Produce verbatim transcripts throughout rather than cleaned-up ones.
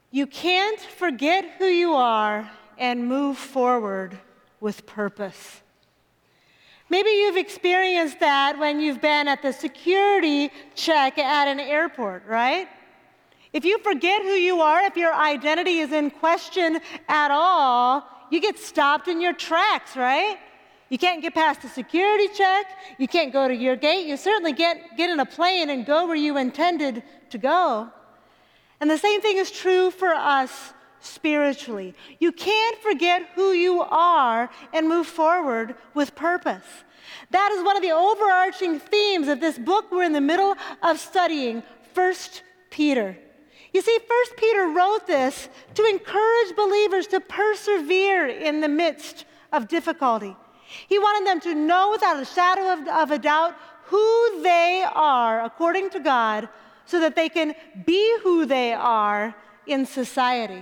You can't forget who you are and move forward with purpose. Maybe you've experienced that when you've been at the security check at an airport, right? If you forget who you are, if your identity is in question at all, you get stopped in your tracks, right? You can't get past the security check. You can't go to your gate. You certainly can't get in a plane and go where you intended to go. And the same thing is true for us spiritually. You can't forget who you are and move forward with purpose. That is one of the overarching themes of this book we're in the middle of studying, First Peter. You see, First Peter wrote this to encourage believers to persevere in the midst of difficulty. He wanted them to know without a shadow of, of a doubt who they are according to God, so that they can be who they are in society.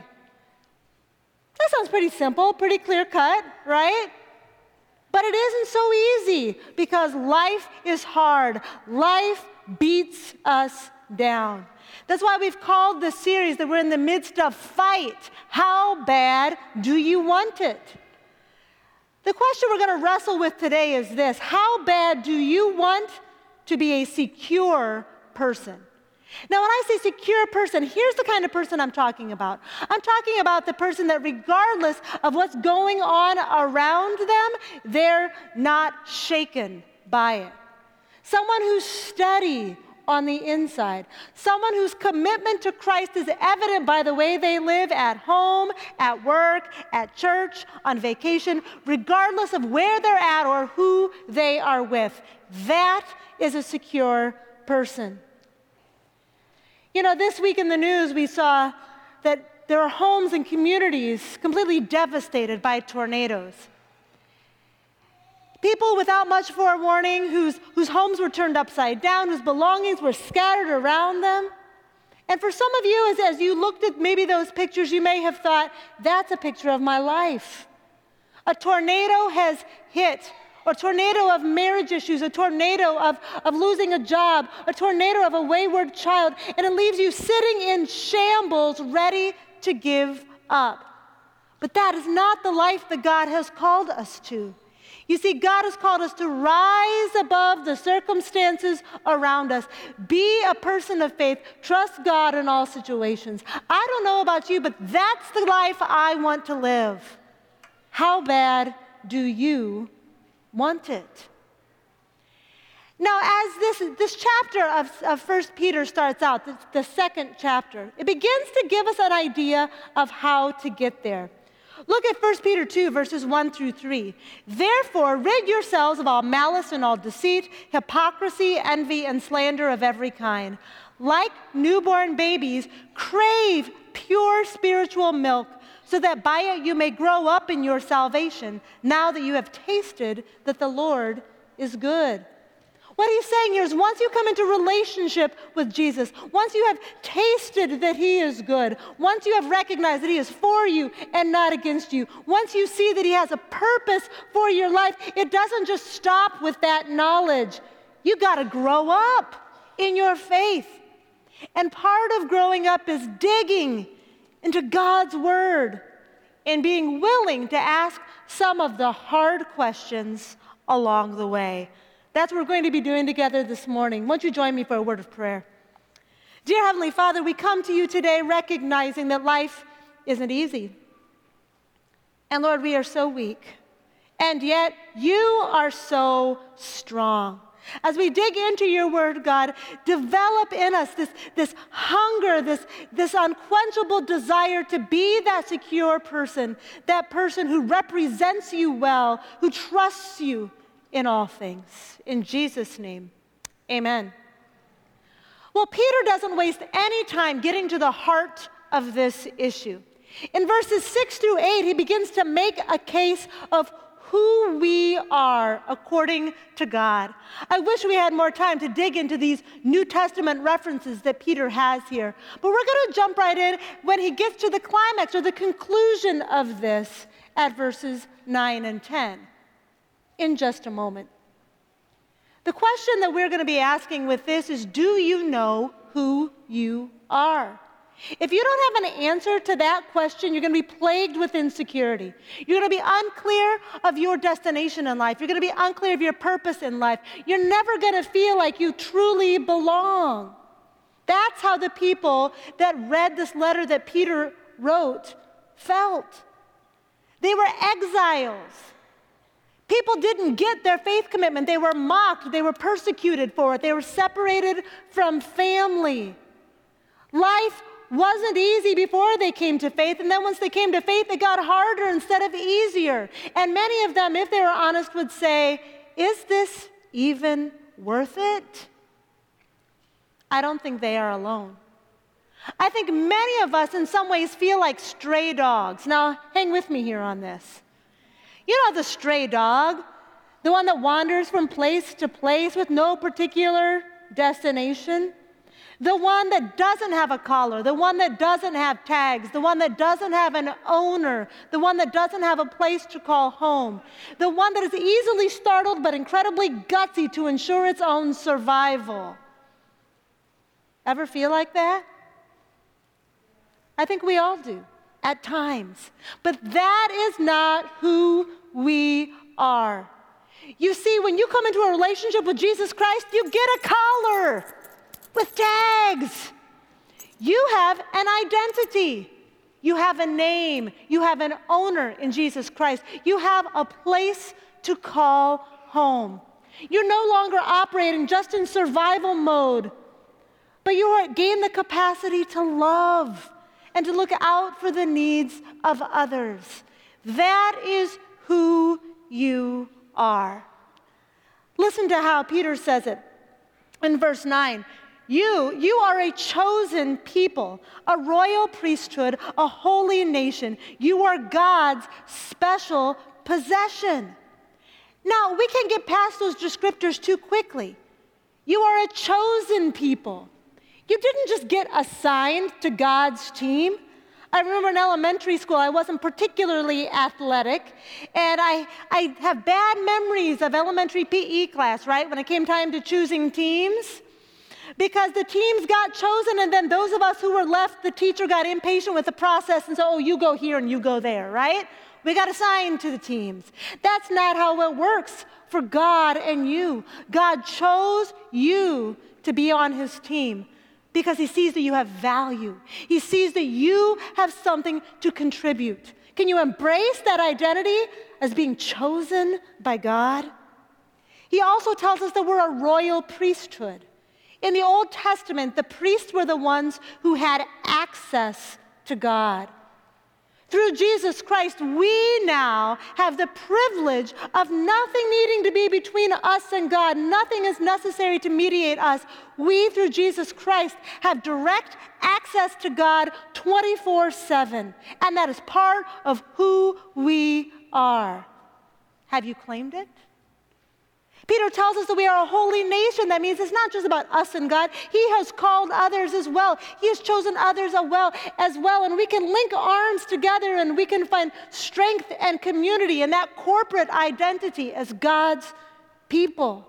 That sounds pretty simple, pretty clear-cut, right? But it isn't so easy, because life is hard. Life beats us down. That's why we've called the series that we're in the midst of Fight. How bad do you want it? The question we're going to wrestle with today is this: how bad do you want to be a secure person? Now, when I say secure person, here's the kind of person I'm talking about. I'm talking about the person that regardless of what's going on around them, they're not shaken by it. Someone who's steady on the inside. Someone whose commitment to Christ is evident by the way they live at home, at work, at church, on vacation, regardless of where they're at or who they are with. That is a secure person. You know, this week in the news, we saw that there are homes and communities completely devastated by tornadoes. People without much forewarning, whose, whose homes were turned upside down, whose belongings were scattered around them. And for some of you, as, as you looked at maybe those pictures, you may have thought, that's a picture of my life. A tornado has hit. A tornado of marriage issues, a tornado of, of losing a job, a tornado of a wayward child, and it leaves you sitting in shambles, ready to give up. But that is not the life that God has called us to. You see, God has called us to rise above the circumstances around us. Be a person of faith. Trust God in all situations. I don't know about you, but that's the life I want to live. How bad do you want it? Now, as this, this chapter of, of First Peter starts out, the, the second chapter, it begins to give us an idea of how to get there. Look at First Peter two, verses one through three. Therefore, rid yourselves of all malice and all deceit, hypocrisy, envy, and slander of every kind. Like newborn babies, crave pure spiritual milk, so that by it you may grow up in your salvation, now that you have tasted that the Lord is good. What he's saying here is once you come into relationship with Jesus, once you have tasted that he is good, once you have recognized that he is for you and not against you, once you see that he has a purpose for your life, it doesn't just stop with that knowledge. You got to grow up in your faith. And part of growing up is digging into God's word and being willing to ask some of the hard questions along the way. That's what we're going to be doing together this morning. Won't you join me for a word of prayer? Dear Heavenly Father, we come to you today recognizing that life isn't easy. And Lord, we are so weak. And yet you are so strong. As we dig into your word, God, develop in us this, this hunger, this, this unquenchable desire to be that secure person, that person who represents you well, who trusts you in all things. In Jesus' name, amen. Well, Peter doesn't waste any time getting to the heart of this issue. In verses six through eight, he begins to make a case of who we are according to God. I wish we had more time to dig into these New Testament references that Peter has here. But we're going to jump right in when he gets to the climax or the conclusion of this at verses nine and ten in just a moment. The question that we're going to be asking with this is, do you know who you are? If you don't have an answer to that question, you're going to be plagued with insecurity. You're going to be unclear of your destination in life. You're going to be unclear of your purpose in life. You're never going to feel like you truly belong. That's how the people that read this letter that Peter wrote felt. They were exiles. People didn't get their faith commitment. They were mocked. They were persecuted for it. They were separated from family. Life wasn't easy before they came to faith, and then once they came to faith, it got harder instead of easier. And many of them, if they were honest, would say, is this even worth it? I don't think they are alone. I think many of us in some ways feel like stray dogs. Now, hang with me here on this. You know the stray dog, the one that wanders from place to place with no particular destination? The one that doesn't have a collar, the one that doesn't have tags, the one that doesn't have an owner, the one that doesn't have a place to call home, the one that is easily startled but incredibly gutsy to ensure its own survival. Ever feel like that? I think we all do, at times. But that is not who we are. You see, when you come into a relationship with Jesus Christ, you get a collar with tags. You have an identity. You have a name. You have an owner in Jesus Christ. You have a place to call home. You're no longer operating just in survival mode, but you are, gain the capacity to love and to look out for the needs of others. That is who you are. Listen to how Peter says it in verse nine. You, you are a chosen people, a royal priesthood, a holy nation. You are God's special possession. Now, we can get past those descriptors too quickly. You are a chosen people. You didn't just get assigned to God's team. I remember in elementary school, I wasn't particularly athletic, and I, I have bad memories of elementary P E class, right, when it came time to choosing teams. Because the teams got chosen, and then those of us who were left, the teacher got impatient with the process and said, oh, you go here and you go there, right? We got assigned to the teams. That's not how it works for God and you. God chose you to be on his team because he sees that you have value. He sees that you have something to contribute. Can you embrace that identity as being chosen by God? He also tells us that we're a royal priesthood. In the Old Testament, the priests were the ones who had access to God. Through Jesus Christ, we now have the privilege of nothing needing to be between us and God. Nothing is necessary to mediate us. We, through Jesus Christ, have direct access to God twenty-four seven, and that is part of who we are. Have you claimed it? Peter tells us that we are a holy nation. That means it's not just about us and God. He has called others as well. He has chosen others as well, as well. And we can link arms together and we can find strength and community in that corporate identity as God's people.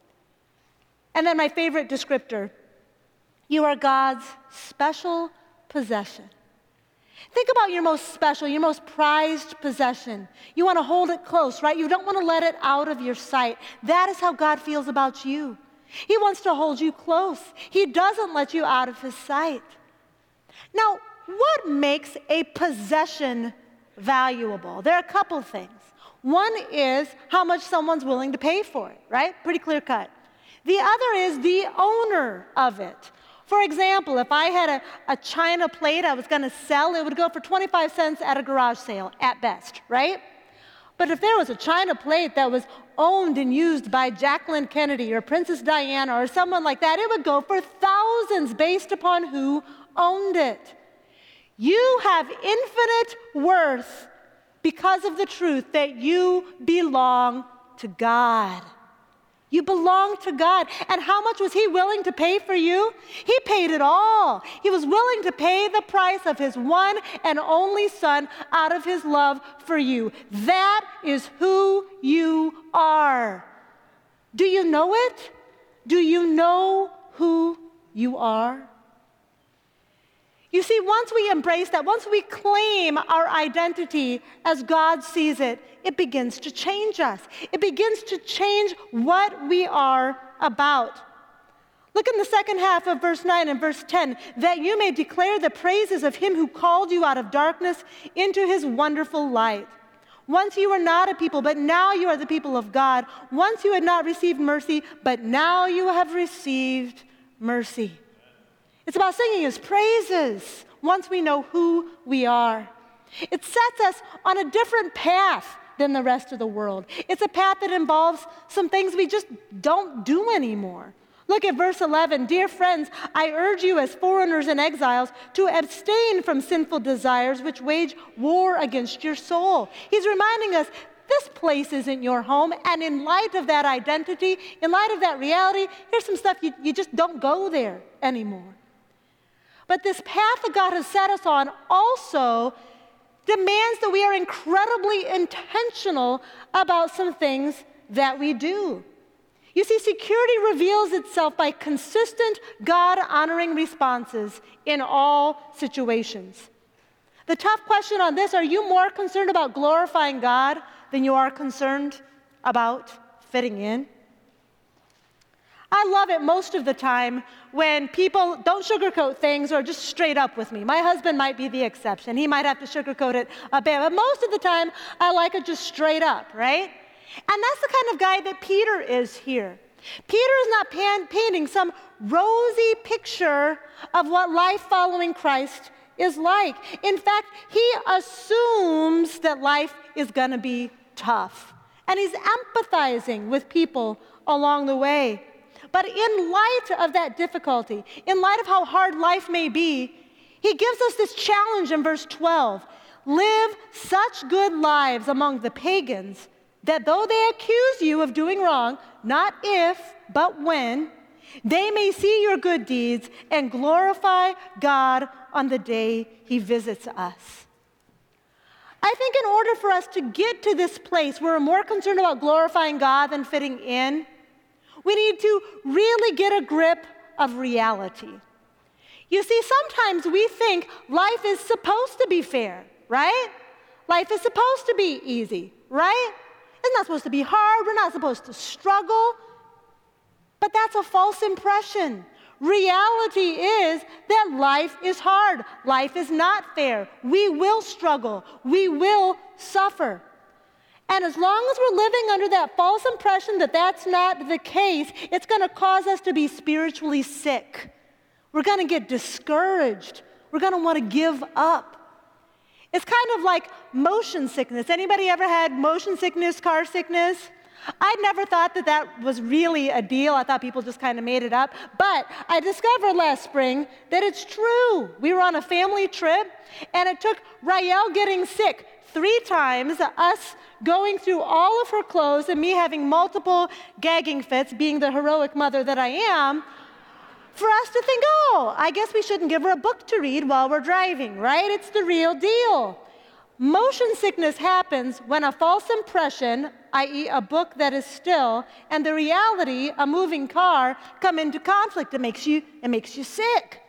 And then my favorite descriptor, you are God's special possession. Think about your most special, your most prized possession. You want to hold it close, right? You don't want to let it out of your sight. That is how God feels about you. He wants to hold you close. He doesn't let you out of his sight. Now, what makes a possession valuable? There are a couple things. One is how much someone's willing to pay for it, right? Pretty clear cut. The other is the owner of it. For example, if I had a, a china plate I was going to sell, it would go for twenty-five cents at a garage sale at best, right? But if there was a china plate that was owned and used by Jacqueline Kennedy or Princess Diana or someone like that, it would go for thousands based upon who owned it. You have infinite worth because of the truth that you belong to God. You belong to God. And how much was he willing to pay for you? He paid it all. He was willing to pay the price of his one and only son out of his love for you. That is who you are. Do you know it? Do you know who you are? You see, once we embrace that, once we claim our identity as God sees it, it begins to change us. It begins to change what we are about. Look in the second half of verse nine and verse ten, that you may declare the praises of him who called you out of darkness into his wonderful light. Once you were not a people, but now you are the people of God. Once you had not received mercy, but now you have received mercy. It's about singing his praises once we know who we are. It sets us on a different path than the rest of the world. It's a path that involves some things we just don't do anymore. Look at verse eleven. Dear friends, I urge you as foreigners and exiles to abstain from sinful desires which wage war against your soul. He's reminding us this place isn't your home, and in light of that identity, in light of that reality, here's some stuff you, you just don't go there anymore. But this path that God has set us on also demands that we are incredibly intentional about some things that we do. You see, security reveals itself by consistent, God-honoring responses in all situations. The tough question on this, are you more concerned about glorifying God than you are concerned about fitting in? I love it most of the time when people don't sugarcoat things or just straight up with me. My husband might be the exception. He might have to sugarcoat it a bit. But most of the time, I like it just straight up, right? And that's the kind of guy that Peter is here. Peter is not pan- painting some rosy picture of what life following Christ is like. In fact, he assumes that life is going to be tough. And he's empathizing with people along the way. But in light of that difficulty, in light of how hard life may be, he gives us this challenge in verse twelve. Live such good lives among the pagans that though they accuse you of doing wrong, not if, but when, they may see your good deeds and glorify God on the day he visits us. I think in order for us to get to this place where we're more concerned about glorifying God than fitting in, we need to really get a grip of reality. You see, sometimes we think life is supposed to be fair, right? Life is supposed to be easy, right? It's not supposed to be hard. We're not supposed to struggle. But that's a false impression. Reality is that life is hard. Life is not fair. We will struggle. We will suffer. And as long as we're living under that false impression that that's not the case, it's going to cause us to be spiritually sick. We're going to get discouraged. We're going to want to give up. It's kind of like motion sickness. Anybody ever had motion sickness, car sickness? I never thought that that was really a deal. I thought people just kind of made it up. But I discovered last spring that it's true. We were on a family trip, and it took Rael getting sick three times, us going through all of her clothes, and me having multiple gagging fits, being the heroic mother that I am, for us to think, oh, I guess we shouldn't give her a book to read while we're driving, right? It's the real deal. Motion sickness happens when a false impression, that is a book that is still, and the reality, a moving car, come into conflict. It makes you, it makes you sick.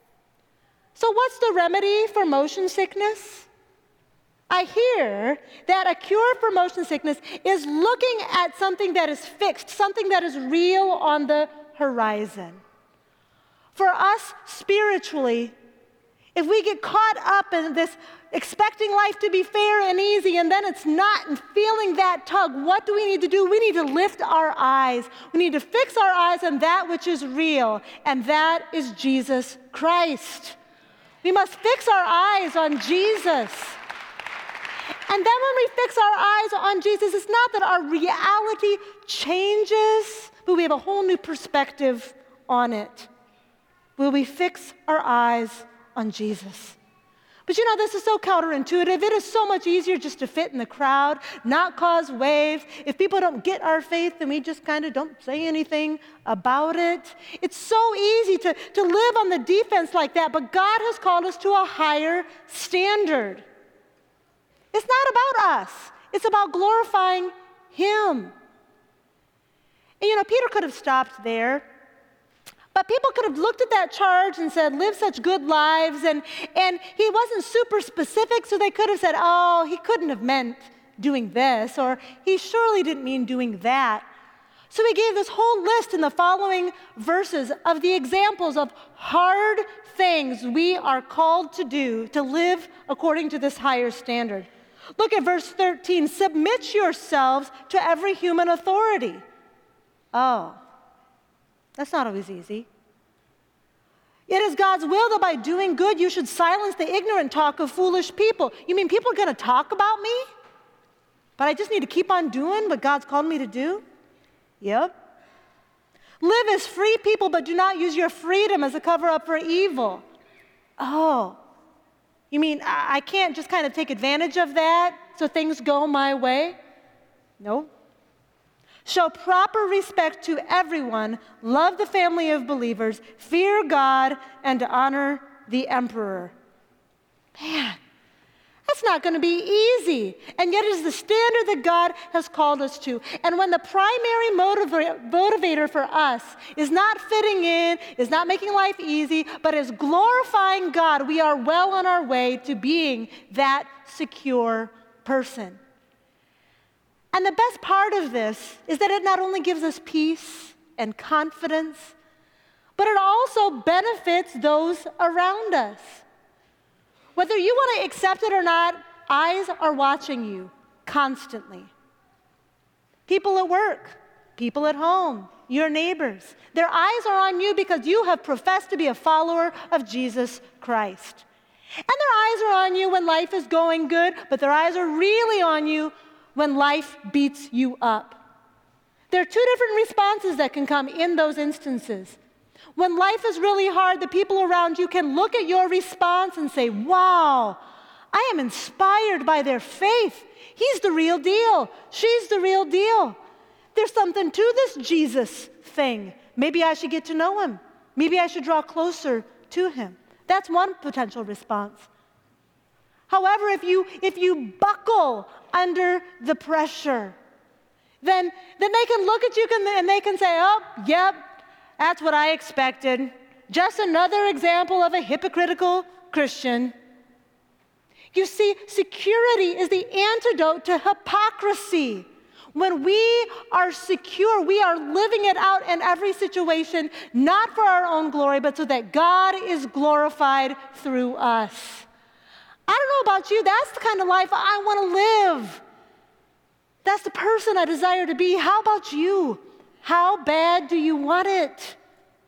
So what's the remedy for motion sickness? I hear that a cure for motion sickness is looking at something that is fixed, something that is real on the horizon. For us spiritually, if we get caught up in this expecting life to be fair and easy, and then it's not, and feeling that tug, what do we need to do? We need to lift our eyes. We need to fix our eyes on that which is real, and that is Jesus Christ. We must fix our eyes on Jesus. And then when we fix our eyes on Jesus, it's not that our reality changes, but we have a whole new perspective on it. Will we fix our eyes on Jesus? But you know, this is so counterintuitive. It is so much easier just to fit in the crowd, not cause waves. If people don't get our faith, then we just kind of don't say anything about it. It's so easy to, to live on the defense like that, but God has called us to a higher standard. It's not about us. It's about glorifying Him. And you know, Peter could have stopped there, But people could have looked at that charge and said, live such good lives. And, and he wasn't super specific, so they could have said, oh, he couldn't have meant doing this, or he surely didn't mean doing that. So he gave this whole list in the following verses of the examples of hard things we are called to do to live according to this higher standard. Look at verse thirteen. Submit yourselves to every human authority. Oh, that's not always easy. It is God's will that by doing good you should silence the ignorant talk of foolish people. You mean people are going to talk about me? But I just need to keep on doing what God's called me to do? Yep. Live as free people, but do not use your freedom as a cover-up for evil. Oh, you mean I can't just kind of take advantage of that so things go my way? No. Show proper respect to everyone, love the family of believers, fear God, and honor the emperor. Man, that's not going to be easy. And yet it is the standard that God has called us to. And when the primary motiva- motivator for us is not fitting in, is not making life easy, but is glorifying God, we are well on our way to being that secure person. And the best part of this is that it not only gives us peace and confidence, but it also benefits those around us. Whether you want to accept it or not, eyes are watching you constantly. People at work, people at home, your neighbors, their eyes are on you because you have professed to be a follower of Jesus Christ. And their eyes are on you when life is going good, but their eyes are really on you when life beats you up. There are two different responses that can come in those instances. When life is really hard, the people around you can look at your response and say, wow, I am inspired by their faith. He's the real deal. She's the real deal. There's something to this Jesus thing. Maybe I should get to know him. Maybe I should draw closer to him. That's one potential response. However, if you, if you buckle under the pressure, then, then they can look at you and they can say, oh, yep, that's what I expected. Just another example of a hypocritical Christian. You see, security is the antidote to hypocrisy. When we are secure, we are living it out in every situation, not for our own glory, but so that God is glorified through us. I don't know about you, that's the kind of life I want to live. That's the person I desire to be. How about you? How bad do you want it?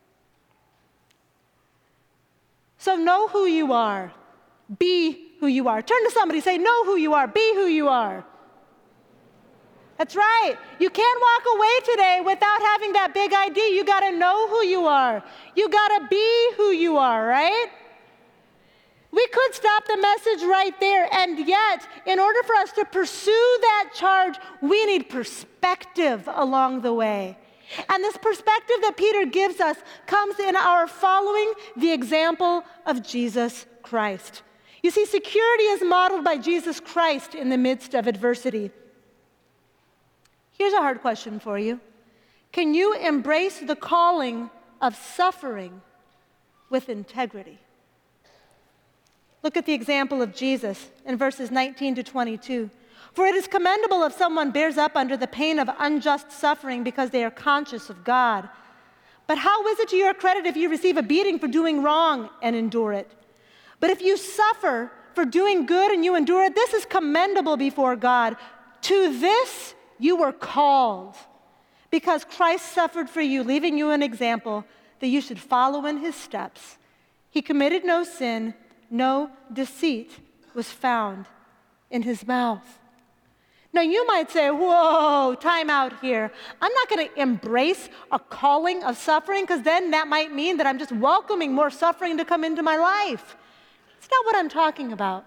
So know who you are. Be who you are. Turn to somebody, say, know who you are. Be who you are. That's right. You can't walk away today without having that big idea. You got to know who you are. You got to be who you are, right? We could stop the message right there, and yet, in order for us to pursue that charge, we need perspective along the way. And this perspective that Peter gives us comes in our following the example of Jesus Christ. You see, security is modeled by Jesus Christ in the midst of adversity. Here's a hard question for you. Can you embrace the calling of suffering with integrity? Look at the example of Jesus in verses nineteen to twenty-two. For it is commendable if someone bears up under the pain of unjust suffering because they are conscious of God. But how is it to your credit if you receive a beating for doing wrong and endure it? But if you suffer for doing good and you endure it, this is commendable before God. To this you were called, because Christ suffered for you, leaving you an example that you should follow in his steps. He committed no sin, no deceit was found in his mouth. Now you might say, whoa, time out here. I'm not going to embrace a calling of suffering, because then that might mean that I'm just welcoming more suffering to come into my life. It's not what I'm talking about.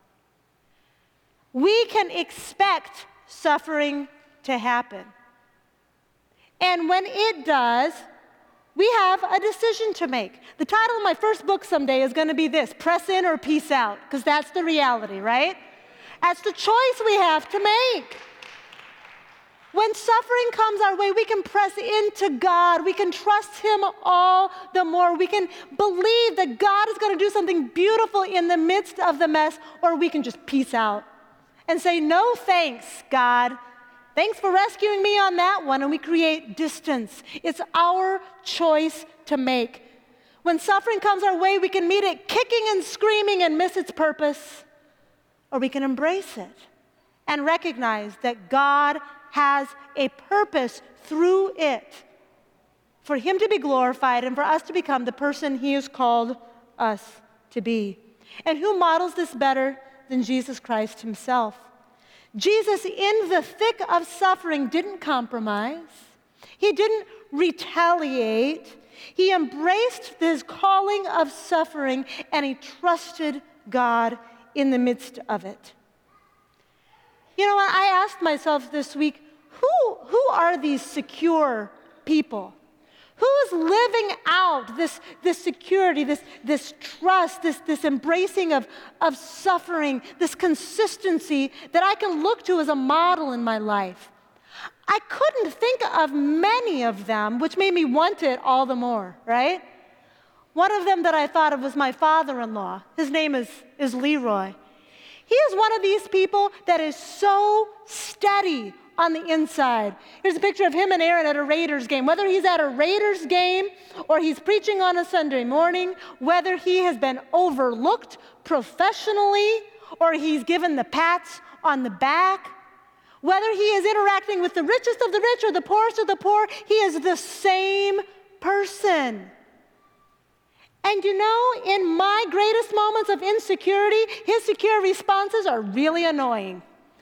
We can expect suffering to happen. And when it does, we have a decision to make. The title of my first book someday is going to be this, Press In or Peace Out, because that's the reality, right? That's the choice we have to make. When suffering comes our way, we can press into God. We can trust him all the more. We can believe that God is going to do something beautiful in the midst of the mess, or we can just peace out and say, no thanks, God. Thanks for rescuing me on that one, and we create distance. It's our choice to make. When suffering comes our way, we can meet it kicking and screaming and miss its purpose, or we can embrace it and recognize that God has a purpose through it for him to be glorified and for us to become the person he has called us to be. And who models this better than Jesus Christ himself? Jesus, in the thick of suffering, didn't compromise. He didn't retaliate. He embraced his calling of suffering, and he trusted God in the midst of it. You know what? I asked myself this week, who, who are these secure people? Who's living out this, this security, this, this trust, this, this embracing of, of suffering, this consistency that I can look to as a model in my life? I couldn't think of many of them, which made me want it all the more, right? One of them that I thought of was my father-in-law. His name is, is Leroy. He is one of these people that is so steady on the inside. Here's a picture of him and Aaron at a Raiders game. Whether he's at a Raiders game or he's preaching on a Sunday morning, whether he has been overlooked professionally or he's given the pats on the back, whether he is interacting with the richest of the rich or the poorest of the poor, he is the same person. And you know, in my greatest moments of insecurity, his secure responses are really annoying.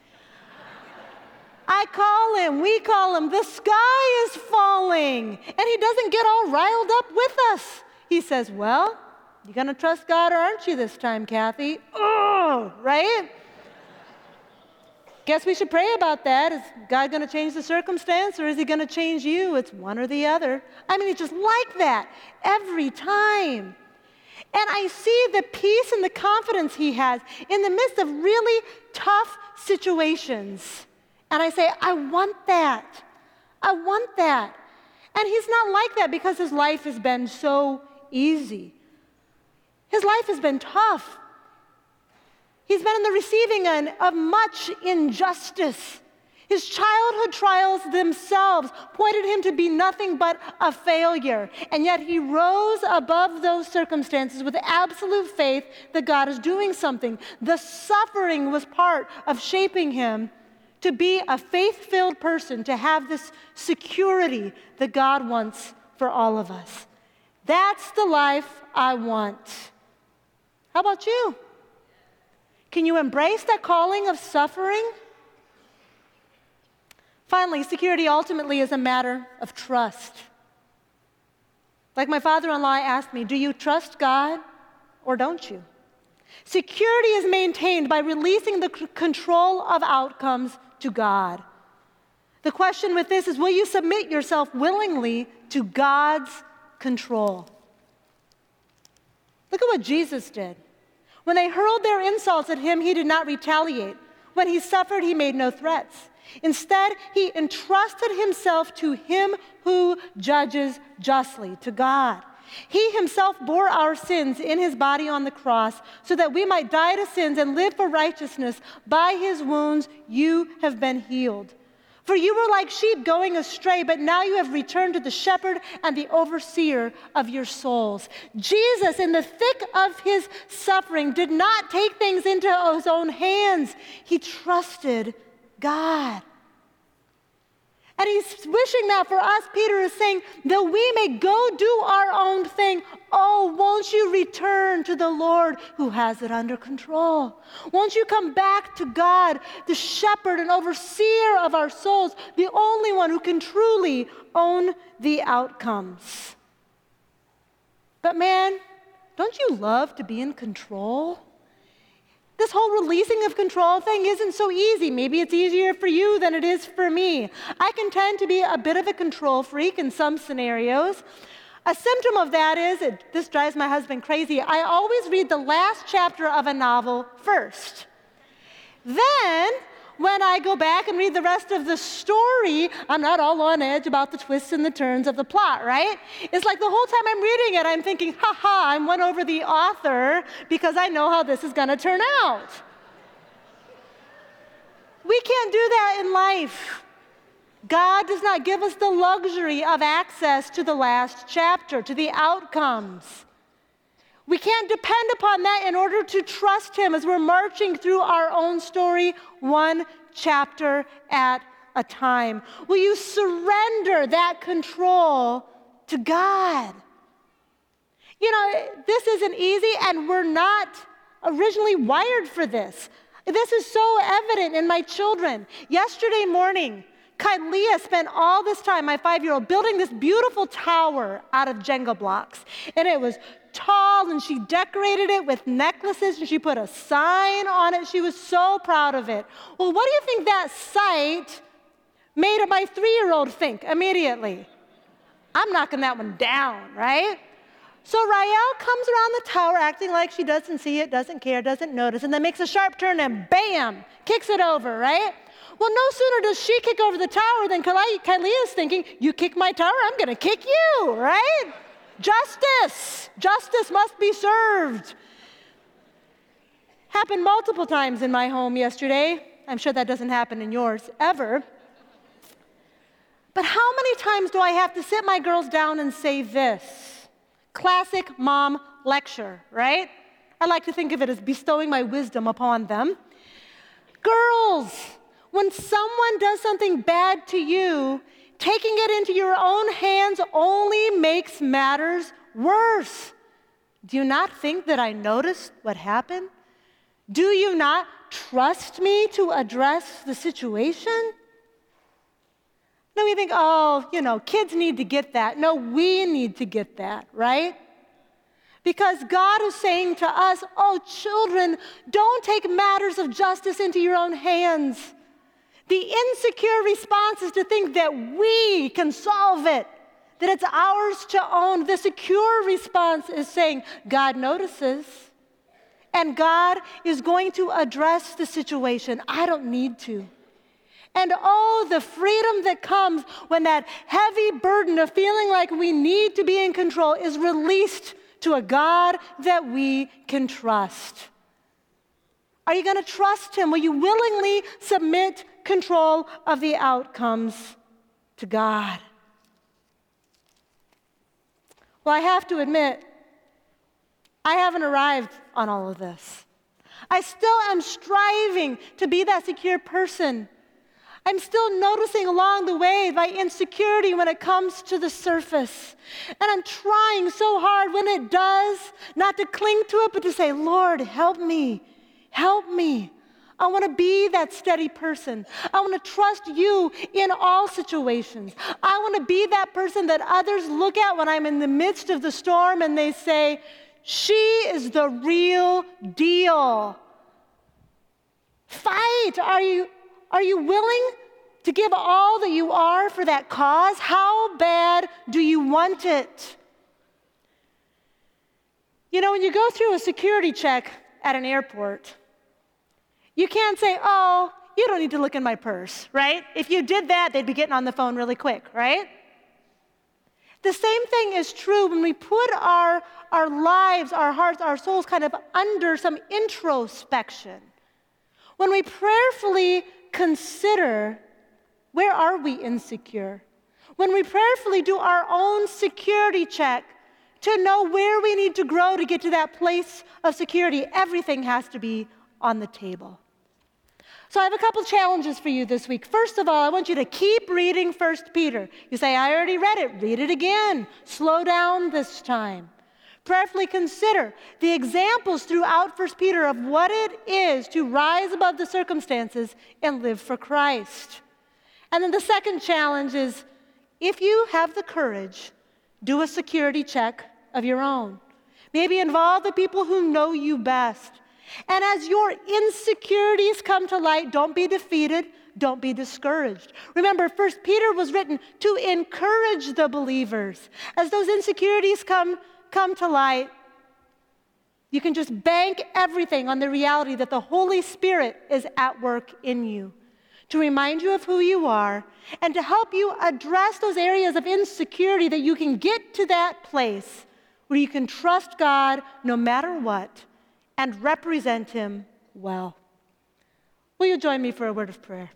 I call him, we call him, the sky is falling. And he doesn't get all riled up with us. He says, well, you gonna trust God or aren't you this time, Kathy? Oh, right? Guess we should pray about that. Is God gonna change the circumstance or is he gonna change you? It's one or the other. I mean, it's just like that every time. And I see the peace and the confidence he has in the midst of really tough situations. And I say, I want that. I want that. And he's not like that because his life has been so easy. His life has been tough. He's been in the receiving end of much injustice. His childhood trials themselves pointed him to be nothing but a failure. And yet he rose above those circumstances with absolute faith that God is doing something. The suffering was part of shaping him to be a faith-filled person, to have this security that God wants for all of us. That's the life I want. How about you? Can you embrace that calling of suffering? Finally, security ultimately is a matter of trust. Like my father-in-law asked me, do you trust God or don't you? Security is maintained by releasing the c- control of outcomes to God. The question with this is, will you submit yourself willingly to God's control? Look at what Jesus did. When they hurled their insults at him, he did not retaliate. When he suffered, he made no threats. Instead, he entrusted himself to him who judges justly, to God. He himself bore our sins in his body on the cross so that we might die to sins and live for righteousness. By his wounds, you have been healed. For you were like sheep going astray, but now you have returned to the shepherd and the overseer of your souls. Jesus, in the thick of his suffering, did not take things into his own hands. He trusted God. And he's wishing that for us. Peter is saying, that we may go do our own thing. Oh, won't you return to the Lord who has it under control? Won't you come back to God, the shepherd and overseer of our souls, the only one who can truly own the outcomes? But man, don't you love to be in control? This whole releasing of control thing isn't so easy. Maybe it's easier for you than it is for me. I can tend to be a bit of a control freak in some scenarios. A symptom of that is, it, this drives my husband crazy, I always read the last chapter of a novel first. Then, when I go back and read the rest of the story, I'm not all on edge about the twists and the turns of the plot, right? It's like the whole time I'm reading it, I'm thinking, ha ha, I'm won over the author because I know how this is going to turn out. We can't do that in life. God does not give us the luxury of access to the last chapter, to the outcomes. We can't depend upon that in order to trust him as we're marching through our own story, one chapter at a time. Will you surrender that control to God? You know, this isn't easy, and we're not originally wired for this. This is so evident in my children. Yesterday morning, Kylia spent all this time, my five-year-old, building this beautiful tower out of Jenga blocks. And it was tall, and she decorated it with necklaces, and she put a sign on it. She was so proud of it. Well, what do you think that sight made my three-year-old think immediately? I'm knocking that one down, right? So Rael comes around the tower acting like she doesn't see it, doesn't care, doesn't notice, and then makes a sharp turn and bam, kicks it over, right? Well, no sooner does she kick over the tower than Kylia is thinking, you kick my tower, I'm going to kick you, right? Justice. Justice must be served. Happened multiple times in my home yesterday. I'm sure that doesn't happen in yours ever. But how many times do I have to sit my girls down and say this? Classic mom lecture, right? I like to think of it as bestowing my wisdom upon them. Girls, when someone does something bad to you, taking it into your own hands only makes matters worse. Do you not think that I noticed what happened? Do you not trust me to address the situation? No, we think, oh, you know, kids need to get that. No, we need to get that, right? Because God is saying to us, oh, children, don't take matters of justice into your own hands. The insecure response is to think that we can solve it, that it's ours to own. The secure response is saying, God notices, and God is going to address the situation. I don't need to. And oh, the freedom that comes when that heavy burden of feeling like we need to be in control is released to a God that we can trust. Are you going to trust him? Will you willingly submit control of the outcomes to God? Well, I have to admit, I haven't arrived on all of this. I still am striving to be that secure person. I'm still noticing along the way my insecurity when it comes to the surface. And I'm trying so hard when it does, not to cling to it, but to say, Lord, help me, help me. I want to be that steady person. I want to trust you in all situations. I want to be that person that others look at when I'm in the midst of the storm and they say, she is the real deal. Fight. Are you Are you willing to give all that you are for that cause? How bad do you want it? You know, when you go through a security check at an airport, you can't say, oh, you don't need to look in my purse, right? If you did that, they'd be getting on the phone really quick, right? The same thing is true when we put our, our lives, our hearts, our souls kind of under some introspection. When we prayerfully consider, where are we insecure? When we prayerfully do our own security check to know where we need to grow to get to that place of security, everything has to be on the table. So I have a couple challenges for you this week. First of all, I want you to keep reading First Peter. You say, I already read it. Read it again. Slow down this time. Prayerfully consider the examples throughout First Peter of what it is to rise above the circumstances and live for Christ. And then the second challenge is, if you have the courage, do a security check of your own. Maybe involve the people who know you best. And as your insecurities come to light, don't be defeated, don't be discouraged. Remember, First Peter was written to encourage the believers. As those insecurities come come to light, you can just bank everything on the reality that the Holy Spirit is at work in you. to remind you of who you are, and to help you address those areas of insecurity that you can get to that place where you can trust God no matter what and represent Him well. Will you join me for a word of prayer?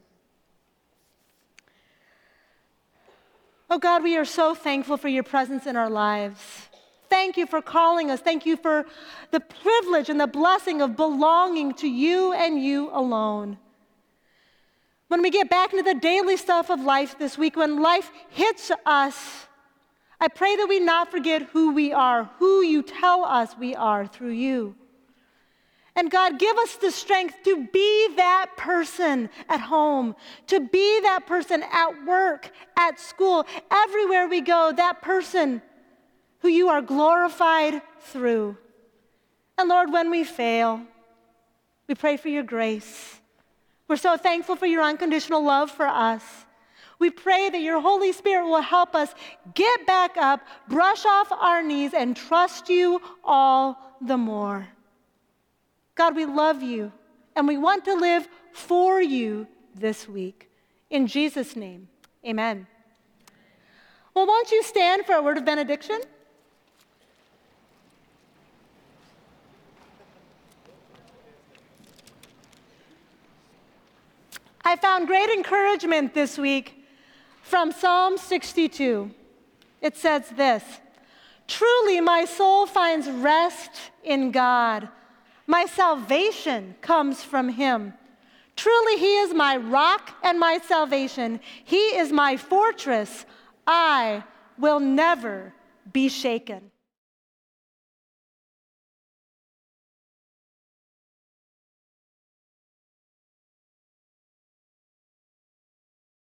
Oh God, we are so thankful for your presence in our lives. Thank you for calling us. Thank you for the privilege and the blessing of belonging to you and you alone. When we get back into the daily stuff of life this week, when life hits us, I pray that we not forget who we are, who you tell us we are through you. And God, give us the strength to be that person at home, to be that person at work, at school, everywhere we go, that person who you are glorified through. And Lord, when we fail, we pray for your grace. We're so thankful for your unconditional love for us. We pray that your Holy Spirit will help us get back up, brush off our knees, and trust you all the more. God, we love you, and we want to live for you this week. In Jesus' name, amen. Well, won't you stand for a word of benediction? I found great encouragement this week from Psalm sixty-two. It says this: "Truly my soul finds rest in God. My salvation comes from him. Truly he is my rock and my salvation. He is my fortress. I will never be shaken."